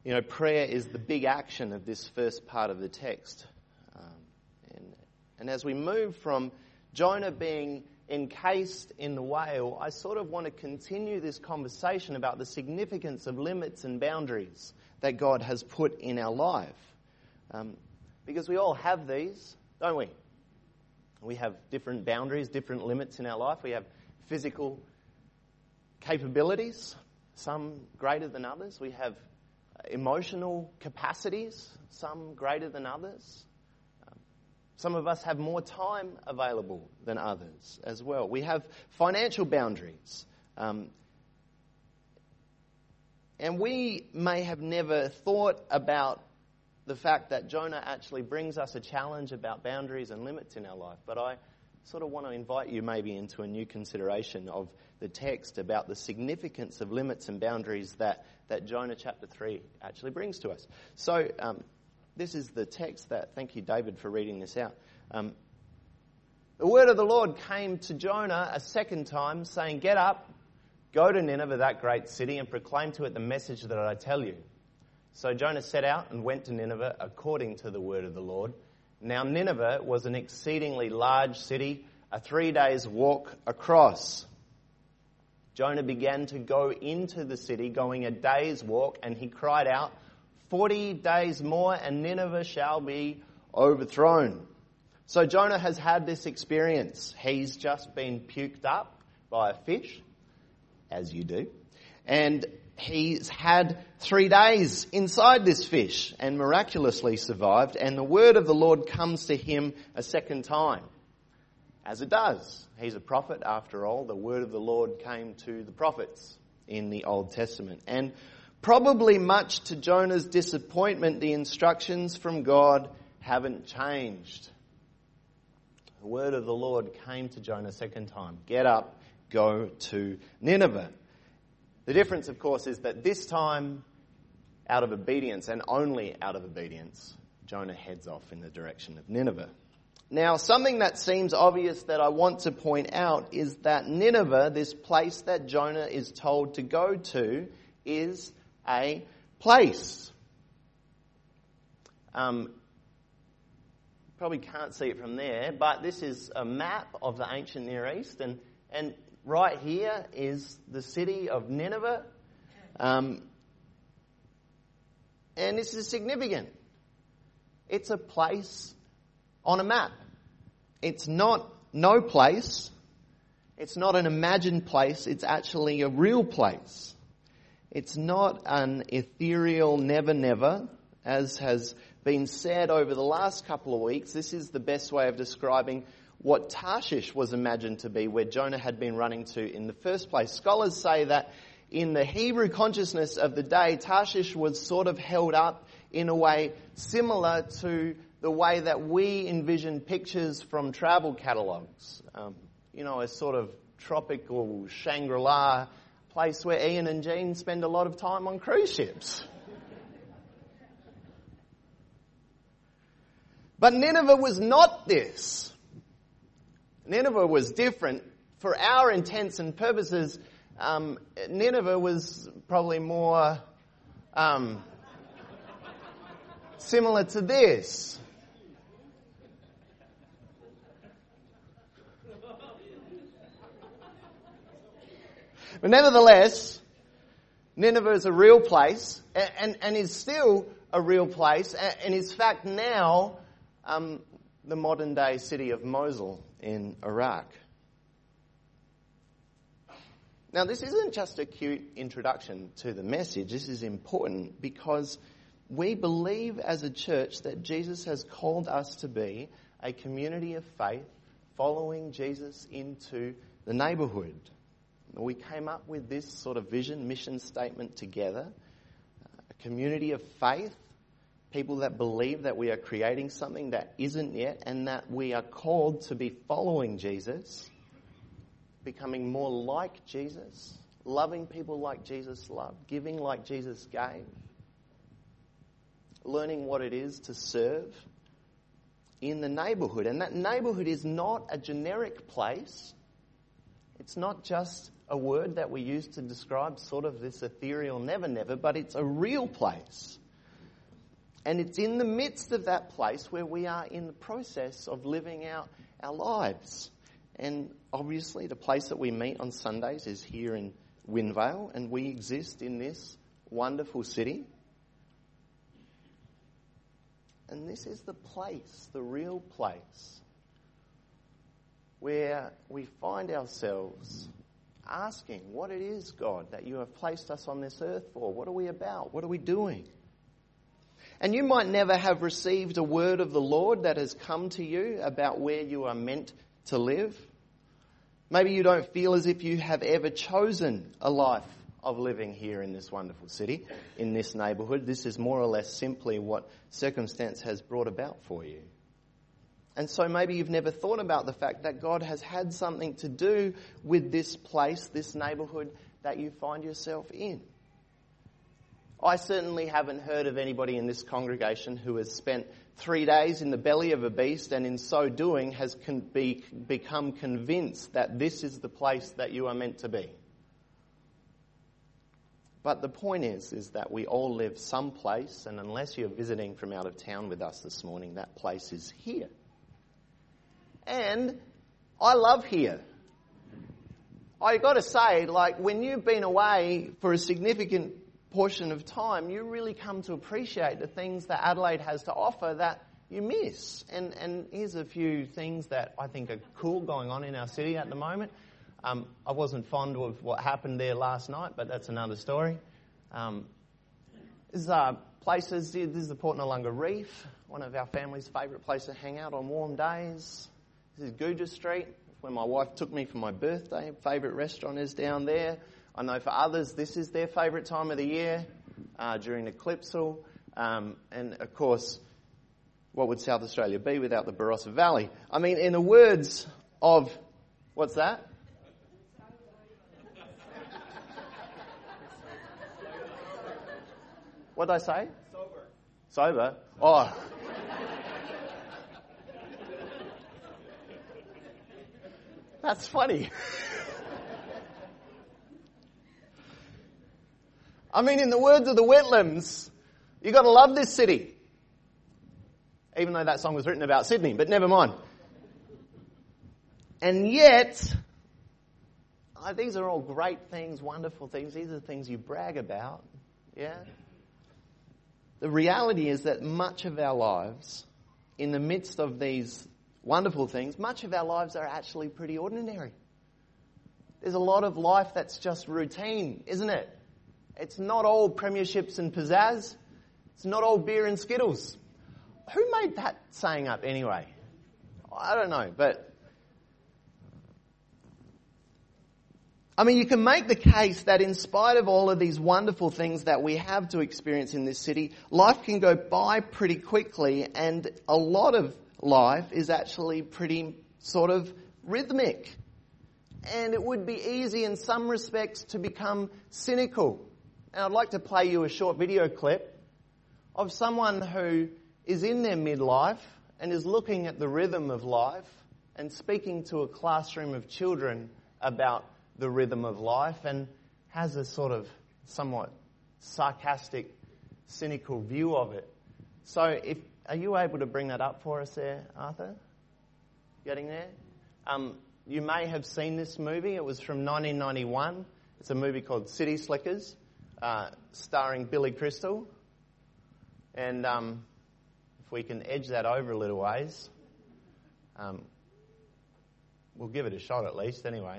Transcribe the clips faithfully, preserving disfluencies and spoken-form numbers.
You know, prayer is the big action of this first part of the text. Um, and, and as we move from Jonah being encased in the whale, I sort of want to continue this conversation about the significance of limits and boundaries that God has put in our life. Um, because we all have these, don't we? We have different boundaries, different limits in our life. We have physical capabilities, some greater than others. We have emotional capacities, some greater than others. Um, some of us have more time available than others as well. We have financial boundaries. Um, and we may have never thought about the fact that Jonah actually brings us a challenge about boundaries and limits in our life. But I sort of want to invite you maybe into a new consideration of the text about the significance of limits and boundaries that, that Jonah chapter three actually brings to us. So um, this is the text that, thank you David for reading this out. Um, the word of the Lord came to Jonah a second time saying, "Get up, go to Nineveh, that great city, and proclaim to it the message that I tell you." So Jonah set out and went to Nineveh according to the word of the Lord. Now Nineveh was an exceedingly large city, a three days walk across. Jonah began to go into the city, going a day's walk, and he cried out, forty days more and Nineveh shall be overthrown. So Jonah has had this experience. He's just been puked up by a fish, as you do, and he's had three days inside this fish and miraculously survived, and the word of the Lord comes to him a second time, as it does. He's a prophet after all. The word of the Lord came to the prophets in the Old Testament. And probably much to Jonah's disappointment, the instructions from God haven't changed. The word of the Lord came to Jonah a second time. Get up, go to Nineveh. The difference, of course, is that this time, out of obedience, and only out of obedience, Jonah heads off in the direction of Nineveh. Now, something that seems obvious that I want to point out is that Nineveh, this place that Jonah is told to go to, is a place. Um, probably can't see it from there, but this is a map of the ancient Near East, and and right here is the city of Nineveh. Um, and this is significant. It's a place on a map. It's not no place. It's not an imagined place. It's actually a real place. It's not an ethereal never never, as has been said over the last couple of weeks. This is the best way of describing what Tarshish was imagined to be, where Jonah had been running to in the first place. Scholars say that in the Hebrew consciousness of the day, Tarshish was sort of held up in a way similar to the way that we envision pictures from travel catalogues. Um, you know, a sort of tropical Shangri-La place where Ian and Jean spend a lot of time on cruise ships. But Nineveh was not this. Nineveh was different. For our intents and purposes, um, Nineveh was probably more um, similar to this. But nevertheless, Nineveh is a real place, and, and, and is still a real place, and, and is in fact now um, the modern day city of Mosul in Iraq. Now, this isn't just a cute introduction to the message. This is important because we believe as a church that Jesus has called us to be a community of faith following Jesus into the neighbourhood. We came up with this sort of vision, mission statement together. A community of faith, people that believe that we are creating something that isn't yet, and that we are called to be following Jesus, becoming more like Jesus, loving people like Jesus loved, giving like Jesus gave, learning what it is to serve in the neighbourhood. And that neighbourhood is not a generic place. It's not just a word that we use to describe sort of this ethereal never never, but it's a real place. And it's in the midst of that place where we are in the process of living out our lives. And obviously the place that we meet on Sundays is here in Wynvale, and we exist in this wonderful city. And this is the place, the real place, where we find ourselves asking what it is, God, that you have placed us on this earth for. What are we about? What are we doing? And you might never have received a word of the Lord that has come to you about where you are meant to live. Maybe you don't feel as if you have ever chosen a life of living here in this wonderful city, in this neighbourhood. This is more or less simply what circumstance has brought about for you. And so maybe you've never thought about the fact that God has had something to do with this place, this neighbourhood that you find yourself in. I certainly haven't heard of anybody in this congregation who has spent three days in the belly of a beast and in so doing has con- be, become convinced that this is the place that you are meant to be. But the point is, is that we all live someplace, and unless you're visiting from out of town with us this morning, that place is here. And I love here. I got to say, like, when you've been away for a significant portion of time, you really come to appreciate the things that Adelaide has to offer that you miss. And and here's a few things that I think are cool going on in our city at the moment. Um, I wasn't fond of what happened there last night, but that's another story. Um, this is uh, places. This is the Port Noarlunga Reef, one of our family's favourite places to hang out on warm days. This is Gooja Street, where my wife took me for my birthday. Favourite restaurant is down there. I know for others this is their favourite time of the year, uh, during Eclipsal. Um, and of course, what would South Australia be without the Barossa Valley? I mean, in the words of, what's that? What did I say? Sober. Sober? Oh. That's funny. I mean, in the words of the Whitlams, you got to love this city. Even though that song was written about Sydney, but never mind. And yet, oh, these are all great things, wonderful things. These are the things you brag about. Yeah? The reality is that much of our lives, in the midst of these wonderful things, much of our lives are actually pretty ordinary. There's a lot of life that's just routine, isn't it? It's not all premierships and pizzazz. It's not all beer and Skittles. Who made that saying up anyway? I don't know, but I mean, you can make the case that in spite of all of these wonderful things that we have to experience in this city, life can go by pretty quickly, and a lot of life is actually pretty sort of rhythmic. And it would be easy in some respects to become cynical. And I'd like to play you a short video clip of someone who is in their midlife and is looking at the rhythm of life and speaking to a classroom of children about the rhythm of life and has a sort of somewhat sarcastic, cynical view of it. So if are you able to bring that up for us there, Arthur? Getting there? Um, you may have seen this movie. It was from nineteen ninety-one. It's a movie called City Slickers. Uh, starring Billy Crystal. And um, if we can edge that over a little ways, um, we'll give it a shot at least anyway.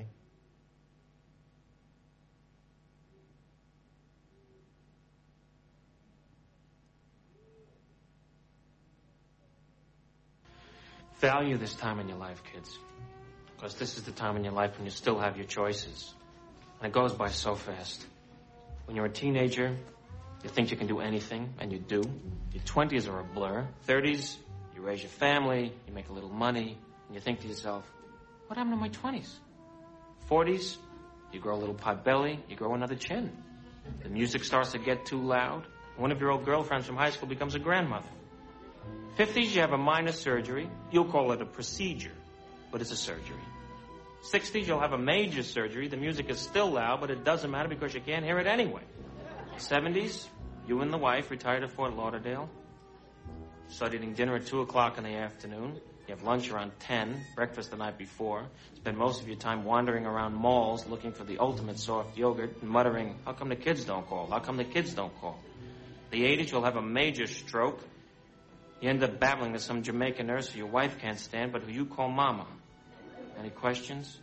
Value this time in your life, kids. Because this is the time in your life when you still have your choices. And it goes by so fast. When you're a teenager, you think you can do anything, and you do. Your twenties are a blur. thirties, you raise your family, you make a little money, and you think to yourself, what happened to my twenties? forties, you grow a little pot belly, you grow another chin. The music starts to get too loud. One of your old girlfriends from high school becomes a grandmother. fifties, you have a minor surgery. You'll call it a procedure, but it's a surgery. sixties, you'll have a major surgery. The music is still loud, but it doesn't matter because you can't hear it anyway. seventies, you and the wife retire to Fort Lauderdale. Start eating dinner at two o'clock in the afternoon. You have lunch around ten, breakfast the night before. Spend most of your time wandering around malls looking for the ultimate soft yogurt and muttering, how come the kids don't call? How come the kids don't call? The eighties, you'll have a major stroke. You end up babbling to some Jamaican nurse who your wife can't stand, but who you call Mama. Any questions?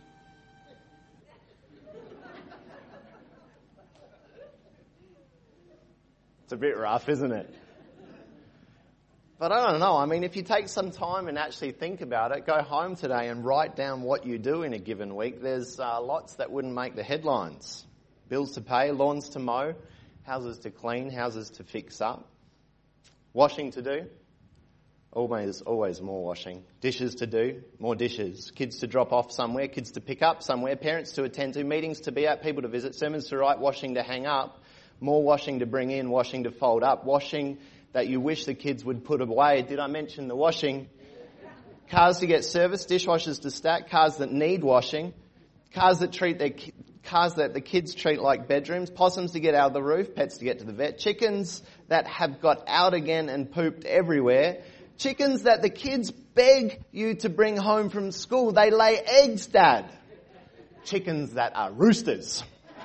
It's a bit rough, isn't it? But I don't know. I mean, if you take some time and actually think about it, go home today and write down what you do in a given week. There's uh, lots that wouldn't make the headlines. Bills to pay, lawns to mow, houses to clean, houses to fix up. Washing to do. Always, always more washing. Dishes to do, more dishes. Kids to drop off somewhere, kids to pick up somewhere, parents to attend to, meetings to be at, people to visit, sermons to write, washing to hang up, more washing to bring in, washing to fold up, washing that you wish the kids would put away. Did I mention the washing? Cars to get serviced, dishwashers to stack, cars that need washing, cars that treat their ki- cars that the kids treat like bedrooms, possums to get out of the roof, pets to get to the vet, chickens that have got out again and pooped everywhere, chickens that the kids beg you to bring home from school. They lay eggs, Dad. Chickens that are roosters.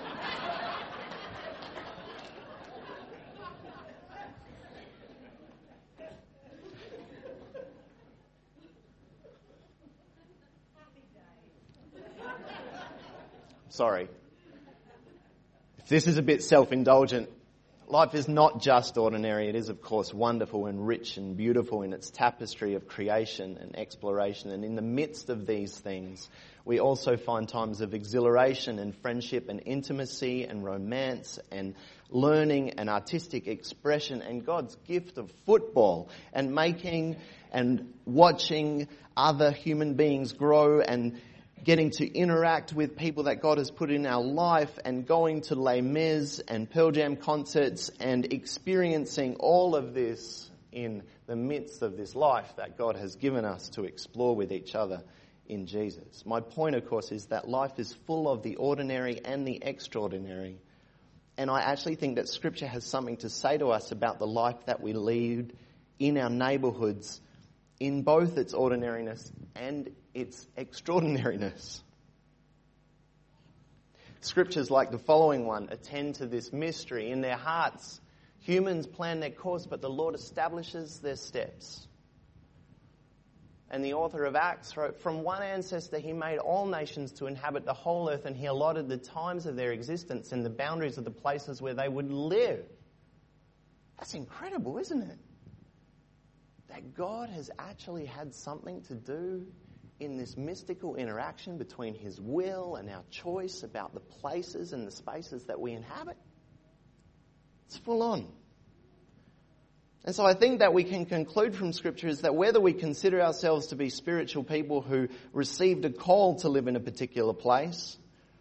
Sorry. If this is a bit self-indulgent, life is not just ordinary. It is, of course, wonderful and rich and beautiful in its tapestry of creation and exploration. And in the midst of these things, we also find times of exhilaration and friendship and intimacy and romance and learning and artistic expression and God's gift of football and making and watching other human beings grow and getting to interact with people that God has put in our life and going to Les Mis and Pearl Jam concerts and experiencing all of this in the midst of this life that God has given us to explore with each other in Jesus. My point, of course, is that life is full of the ordinary and the extraordinary. And I actually think that Scripture has something to say to us about the life that we lead in our neighbourhoods, in both its ordinariness and its extraordinariness. Scriptures like the following one attend to this mystery. In their hearts, humans plan their course, but the Lord establishes their steps. And the author of Acts wrote, from one ancestor he made all nations to inhabit the whole earth, and he allotted the times of their existence and the boundaries of the places where they would live. That's incredible, isn't it? That God has actually had something to do in this mystical interaction between his will and our choice about the places and the spaces that we inhabit. It's full on. And so I think that we can conclude from Scripture is that whether we consider ourselves to be spiritual people who received a call to live in a particular place,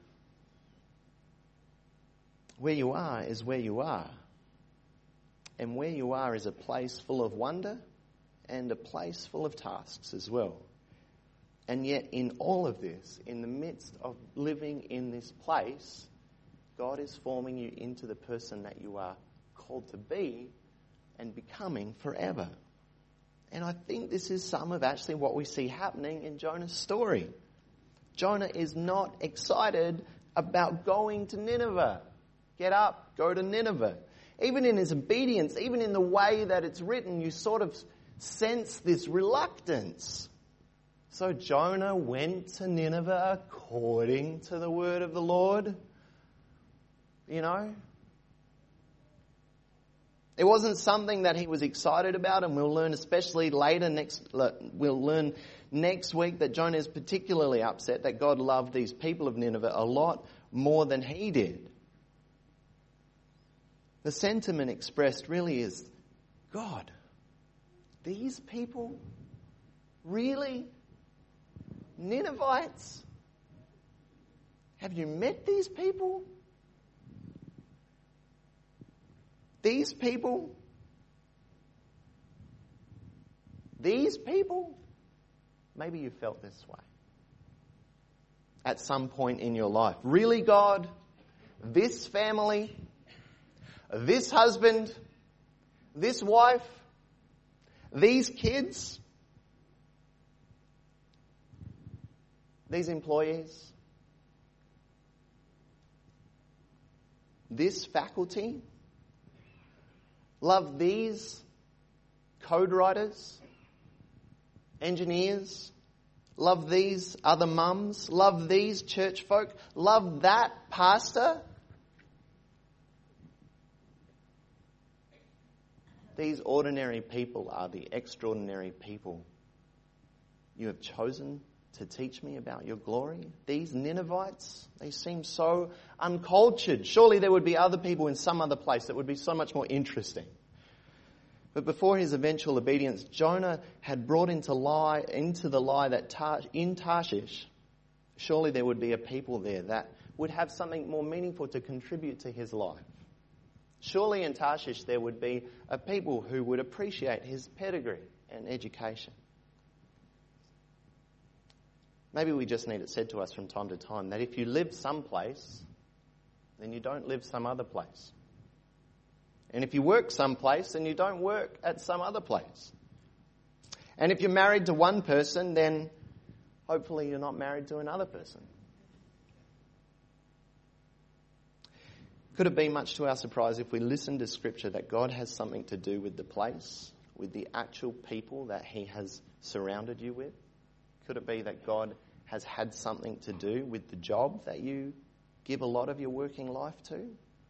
where you are is where you are. And where you are is a place full of wonder and a place full of tasks as well. And yet in all of this, in the midst of living in this place, God is forming you into the person that you are called to be and becoming forever. And I think this is some of actually what we see happening in Jonah's story. Jonah is not excited about going to Nineveh. Get up, go to Nineveh. Even in his obedience, even in the way that it's written, you sort of sense this reluctance. So Jonah went to Nineveh according to the word of the Lord. You know? It wasn't something that he was excited about, and we'll learn especially later next, we'll learn next week that Jonah is particularly upset that God loved these people of Nineveh a lot more than he did. The sentiment expressed really is, God, these people? Really? Ninevites? Have you met these people? These people? These people? Maybe you felt this way. at some point in your life. Really, God? This family? This husband? This wife? These kids? These employees? This faculty? Love these code writers? Engineers? Love these other mums? Love these church folk? Love that pastor? These ordinary people are the extraordinary people you have chosen to teach me about your glory. These Ninevites, they seem so uncultured. Surely there would be other people in some other place that would be so much more interesting. But before his eventual obedience, Jonah had brought into lie into the lie that Tar- in Tarshish, surely there would be a people there that would have something more meaningful to contribute to his life. Surely in Tarshish there would be a people who would appreciate his pedigree and education. Maybe we just need it said to us from time to time that if you live someplace, then you don't live some other place. And if you work someplace, then you don't work at some other place. And if you're married to one person, then hopefully you're not married to another person. Could it be much to our surprise if we listen to Scripture that God has something to do with the place, with the actual people that he has surrounded you with? Could it be that God has had something to do with the job that you give a lot of your working life to?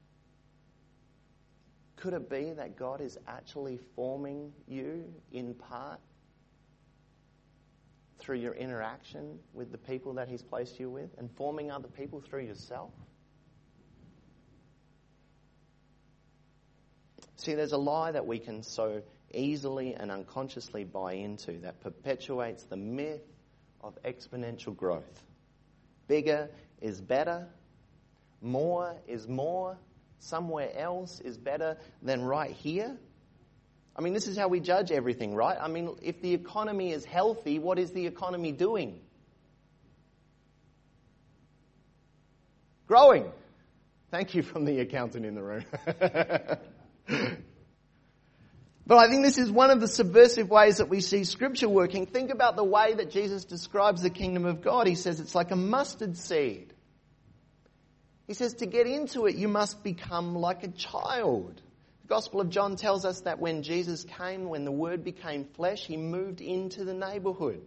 Could it be that God is actually forming you in part through your interaction with the people that he's placed you with and forming other people through yourself? See, there's a lie that we can so easily and unconsciously buy into that perpetuates the myth of exponential growth. Bigger is better. More is more. Somewhere else is better than right here. I mean, this is how we judge everything, right? I mean, if the economy is healthy, what is the economy doing? Growing. Thank you from the accountant in the room. But I think this is one of the subversive ways that we see Scripture working. Think about the way that Jesus describes the kingdom of God. He says it's like a mustard seed. He says to get into it, you must become like a child. The Gospel of John tells us that when Jesus came, when the Word became flesh, he moved into the neighborhood.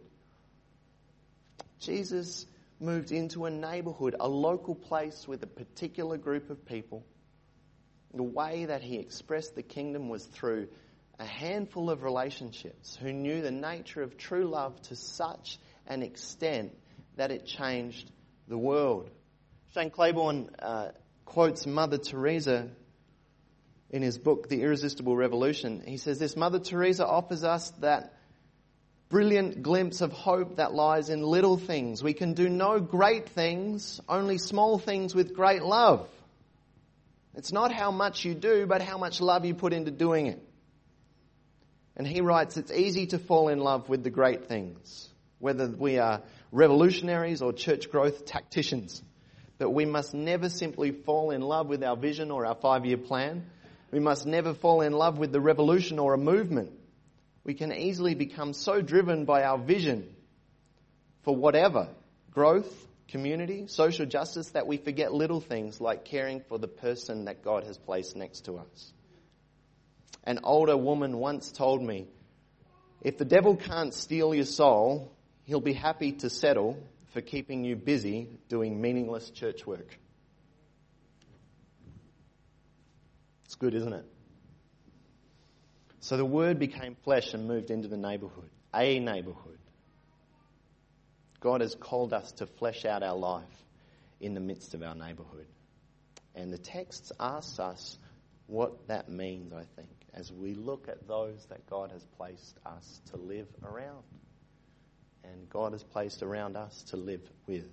Jesus moved into a neighborhood, a local place with a particular group of people. The way that he expressed the kingdom was through a handful of relationships who knew the nature of true love to such an extent that it changed the world. Shane Claiborne uh, quotes Mother Teresa in his book, The Irresistible Revolution. He says this: Mother Teresa offers us that brilliant glimpse of hope that lies in little things. We can do no great things, only small things with great love. It's not how much you do, but how much love you put into doing it. And he writes, it's easy to fall in love with the great things, whether we are revolutionaries or church growth tacticians. But we must never simply fall in love with our vision or our five-year plan. We must never fall in love with the revolution or a movement. We can easily become so driven by our vision for whatever, growth, community, social justice, that we forget little things like caring for the person that God has placed next to us. An older woman once told me, if the devil can't steal your soul, he'll be happy to settle for keeping you busy doing meaningless church work. It's good, isn't it? So the Word became flesh and moved into the neighborhood, a neighborhood. God has called us to flesh out our life in the midst of our neighborhood. And the text asks us what that means, I think, as we look at those that God has placed us to live around. And God has placed around us to live with.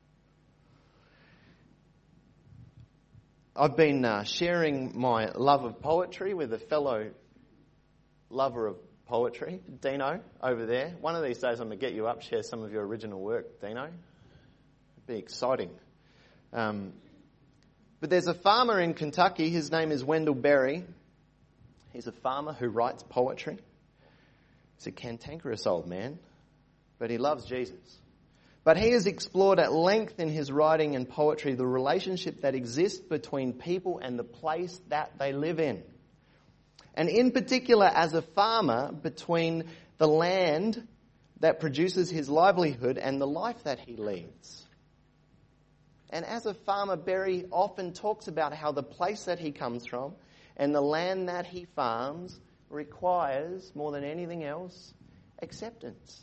I've been uh, sharing my love of poetry with a fellow lover of poetry, Dino, over there. One of these days I'm going to get you up, share some of your original work, Dino. Be exciting. Um, but there's a farmer in Kentucky. His name is Wendell Berry. He's a farmer who writes poetry. He's a cantankerous old man, but he loves Jesus. But he has explored at length in his writing and poetry the relationship that exists between people and the place that they live in. And in particular, as a farmer, between the land that produces his livelihood and the life that he leads. And as a farmer, Berry often talks about how the place that he comes from and the land that he farms requires, more than anything else, acceptance.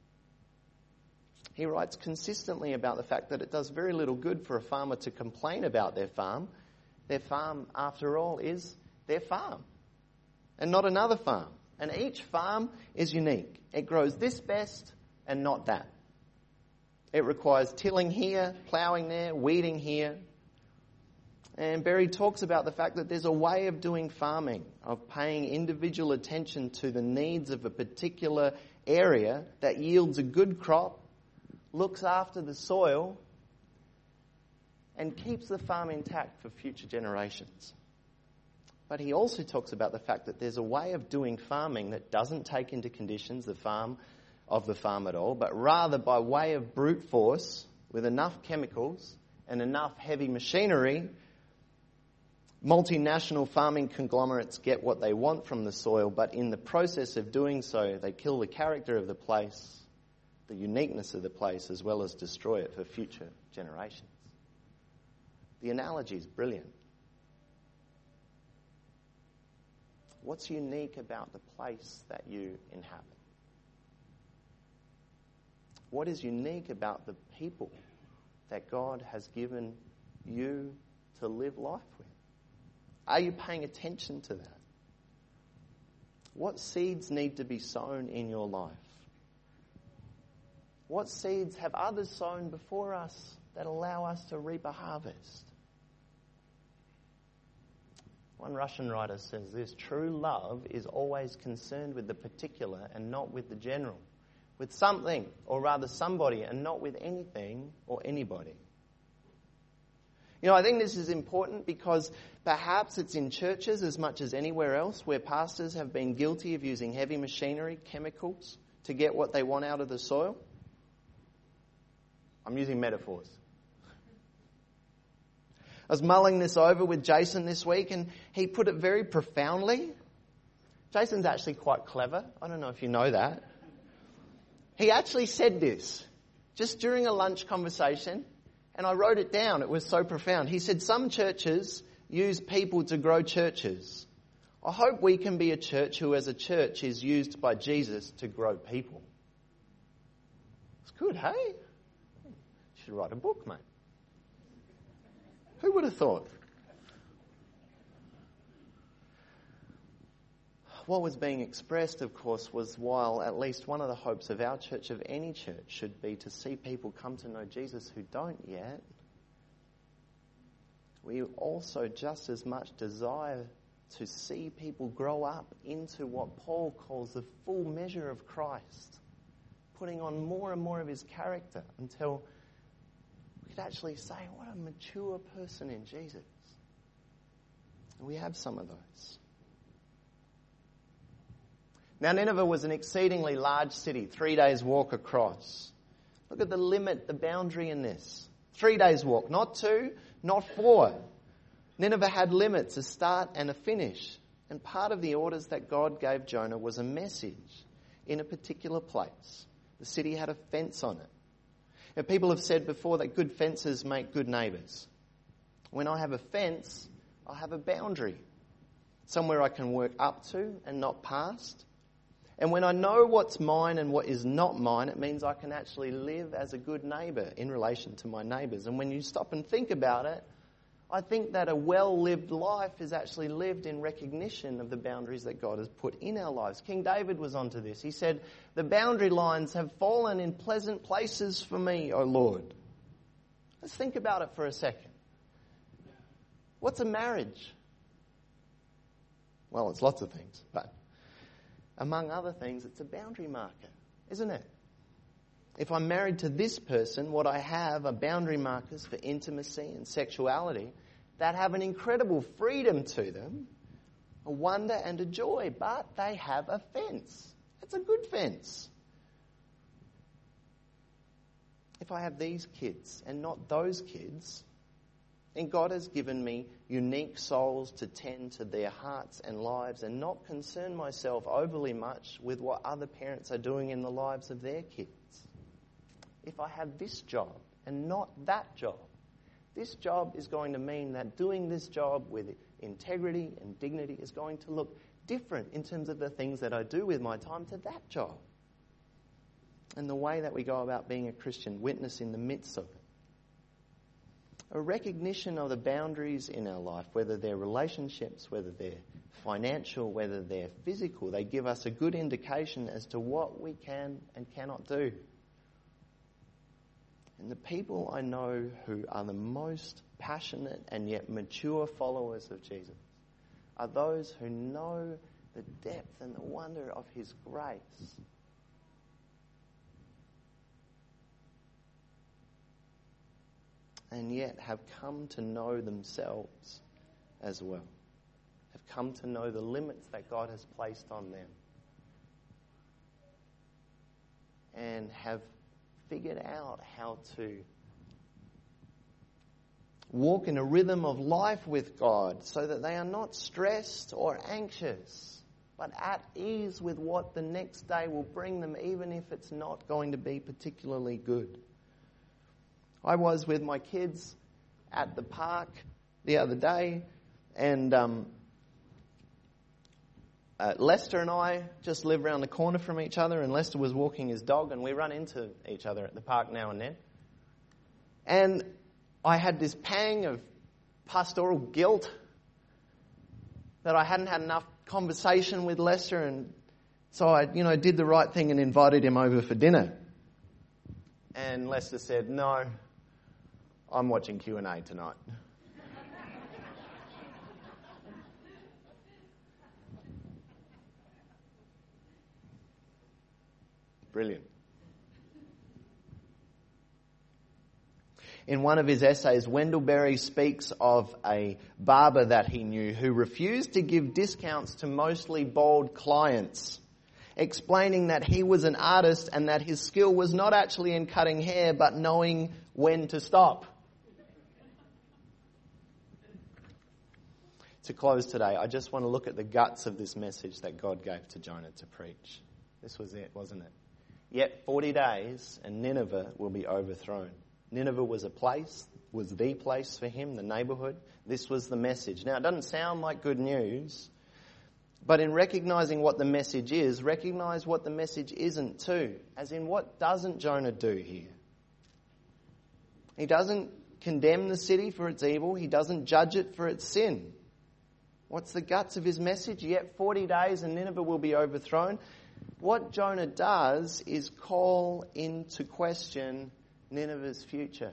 He writes consistently about the fact that it does very little good for a farmer to complain about their farm. Their farm, after all, is their farm and not another farm. And each farm is unique. It grows this best and not that. It requires tilling here, ploughing there, weeding here. And Berry talks about the fact that there's a way of doing farming, of paying individual attention to the needs of a particular area that yields a good crop, looks after the soil, and keeps the farm intact for future generations. But he also talks about the fact that there's a way of doing farming that doesn't take into conditions the farm of the farm at all, but rather by way of brute force, with enough chemicals and enough heavy machinery, multinational farming conglomerates get what they want from the soil, but in the process of doing so, they kill the character of the place, the uniqueness of the place, as well as destroy it for future generations. The analogy is brilliant. What's unique about the place that you inhabit? What is unique about the people that God has given you to live life with? Are you paying attention to that? What seeds need to be sown in your life? What seeds have others sown before us that allow us to reap a harvest? One Russian writer says this: true love is always concerned with the particular and not with the general, with something, or rather somebody, and not with anything or anybody. You know, I think this is important because perhaps it's in churches as much as anywhere else where pastors have been guilty of using heavy machinery, chemicals, to get what they want out of the soil. I'm using metaphors. I was mulling this over with Jason this week, and he put it very profoundly. Jason's actually quite clever. I don't know if you know that. He actually said this just during a lunch conversation, and I wrote it down. It was so profound. He said, some churches use people to grow churches. I hope we can be a church who as a church is used by Jesus to grow people. It's good, hey? You should write a book, mate. Who would have thought? What was being expressed, of course, was while at least one of the hopes of our church, of any church, should be to see people come to know Jesus who don't yet, we also just as much desire to see people grow up into what Paul calls the full measure of Christ, putting on more and more of his character until we could actually say, what a mature person in Jesus. And we have some of those. Now, Nineveh was an exceedingly large city, three days' walk across. Look at the limit, the boundary in this. Three days' walk, not two, not four. Nineveh had limits, a start and a finish. And part of the orders that God gave Jonah was a message in a particular place. The city had a fence on it. Now, people have said before that good fences make good neighbours. When I have a fence, I have a boundary. Somewhere I can work up to and not past. And when I know what's mine and what is not mine, it means I can actually live as a good neighbour in relation to my neighbours. And when you stop and think about it, I think that a well-lived life is actually lived in recognition of the boundaries that God has put in our lives. King David was onto this. He said, the boundary lines have fallen in pleasant places for me, O Lord. Let's think about it for a second. What's a marriage? Well, it's lots of things, but among other things, it's a boundary marker, isn't it? If I'm married to this person, what I have are boundary markers for intimacy and sexuality that have an incredible freedom to them, a wonder and a joy, but they have a fence. It's a good fence. If I have these kids and not those kids, then God has given me unique souls to tend to their hearts and lives and not concern myself overly much with what other parents are doing in the lives of their kids. If I have this job and not that job, this job is going to mean that doing this job with integrity and dignity is going to look different in terms of the things that I do with my time to that job. And the way that we go about being a Christian witness in the midst of it. A recognition of the boundaries in our life, whether they're relationships, whether they're financial, whether they're physical, they give us a good indication as to what we can and cannot do. And the people I know who are the most passionate and yet mature followers of Jesus are those who know the depth and the wonder of His grace. And yet have come to know themselves as well. Have come to know the limits that God has placed on them. And have figured out how to walk in a rhythm of life with God so that they are not stressed or anxious, but at ease with what the next day will bring them, even if it's not going to be particularly good. I was with my kids at the park the other day, and um, uh, Lester and I just live around the corner from each other, and Lester was walking his dog, and we run into each other at the park now and then. And I had this pang of pastoral guilt that I hadn't had enough conversation with Lester, and so I, you know, did the right thing and invited him over for dinner. And Lester said, "No, I'm watching Q and A tonight." Brilliant. In one of his essays, Wendell Berry speaks of a barber that he knew who refused to give discounts to mostly bald clients, explaining that he was an artist and that his skill was not actually in cutting hair but knowing when to stop. To close today, I just want to look at the guts of this message that God gave to Jonah to preach. This was it, wasn't it? Yet forty days and Nineveh will be overthrown. Nineveh was a place, was the place for him, the neighbourhood. This was the message. Now, it doesn't sound like good news, but in recognising what the message is, recognise what the message isn't too. As in, what doesn't Jonah do here? He doesn't condemn the city for its evil. He doesn't judge it for its sin. What's the guts of his message? Yet forty days and Nineveh will be overthrown. What Jonah does is call into question Nineveh's future.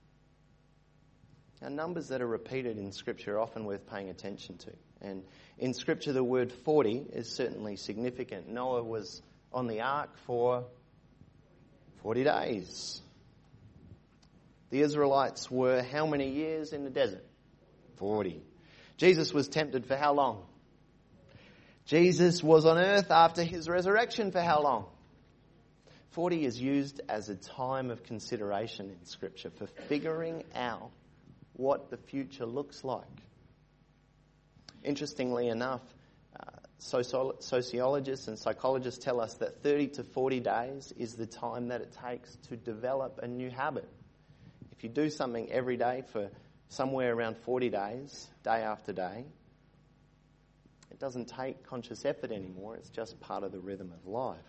Now, numbers that are repeated in Scripture are often worth paying attention to. And in Scripture, the word forty is certainly significant. Noah was on the ark for forty days. The Israelites were how many years in the desert? forty. Jesus was tempted for how long? Jesus was on earth after his resurrection for how long? forty is used as a time of consideration in Scripture for figuring out what the future looks like. Interestingly enough, uh, soci- sociologists and psychologists tell us that thirty to forty days is the time that it takes to develop a new habit. If you do something every day for somewhere around forty days, day after day, it doesn't take conscious effort anymore. It's just part of the rhythm of life.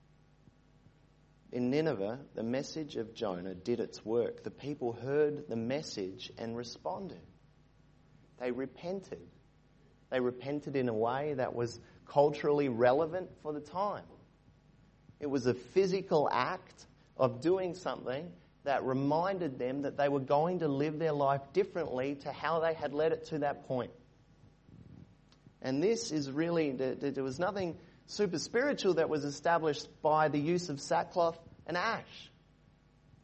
In Nineveh, the message of Jonah did its work. The people heard the message and responded. They repented. They repented in a way that was culturally relevant for the time. It was a physical act of doing something that reminded them that they were going to live their life differently to how they had led it to that point. And this is really, there was nothing super spiritual that was established by the use of sackcloth and ash.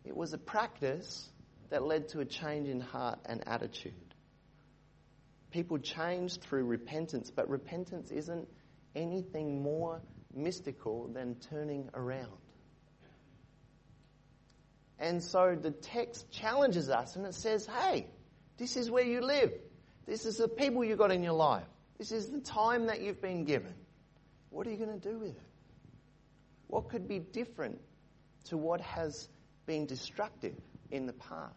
It was a practice that led to a change in heart and attitude. People changed through repentance, but repentance isn't anything more mystical than turning around. And so the text challenges us and it says, hey, this is where you live. This is the people you've got in your life. This is the time that you've been given. What are you going to do with it? What could be different to what has been destructive in the past?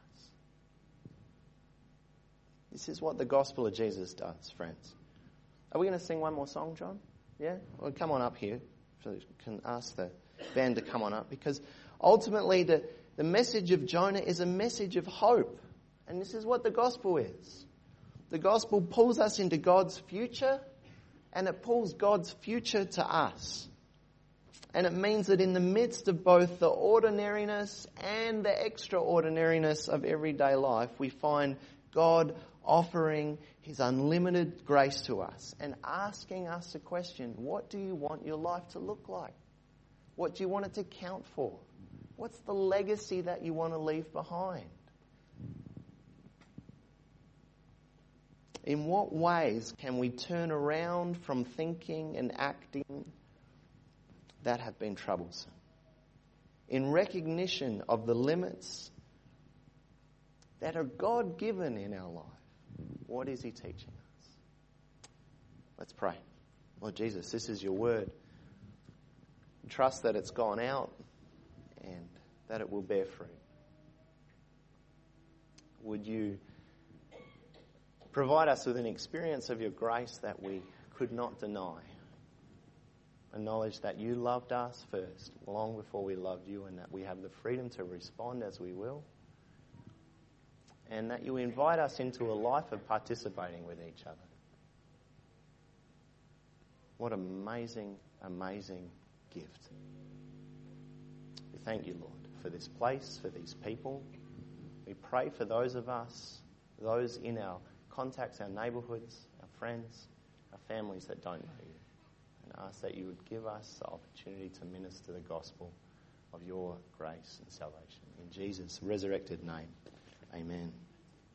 This is what the gospel of Jesus does, friends. Are we going to sing one more song, John? Yeah? Well, come on up here. So you can ask the band to come on up. Because ultimately the, the message of Jonah is a message of hope. And this is what the gospel is. The gospel pulls us into God's future, and it pulls God's future to us. And it means that in the midst of both the ordinariness and the extraordinariness of everyday life, we find God offering His unlimited grace to us and asking us a question: what do you want your life to look like? What do you want it to count for? What's the legacy that you want to leave behind? In what ways can we turn around from thinking and acting that have been troublesome? In recognition of the limits that are God-given in our life, what is He teaching us? Let's pray. Lord Jesus, this is your word. Trust that it's gone out and that it will bear fruit. Would you provide us with an experience of your grace that we could not deny. A knowledge that you loved us first, long before we loved you, and that we have the freedom to respond as we will. And that you invite us into a life of participating with each other. What an amazing, amazing gift. We thank you, Lord, for this place, for these people. We pray for those of us, those in our contacts, our neighbourhoods, our friends, our families that don't know you. And ask that you would give us the opportunity to minister the gospel of your grace and salvation. In Jesus' resurrected name, amen.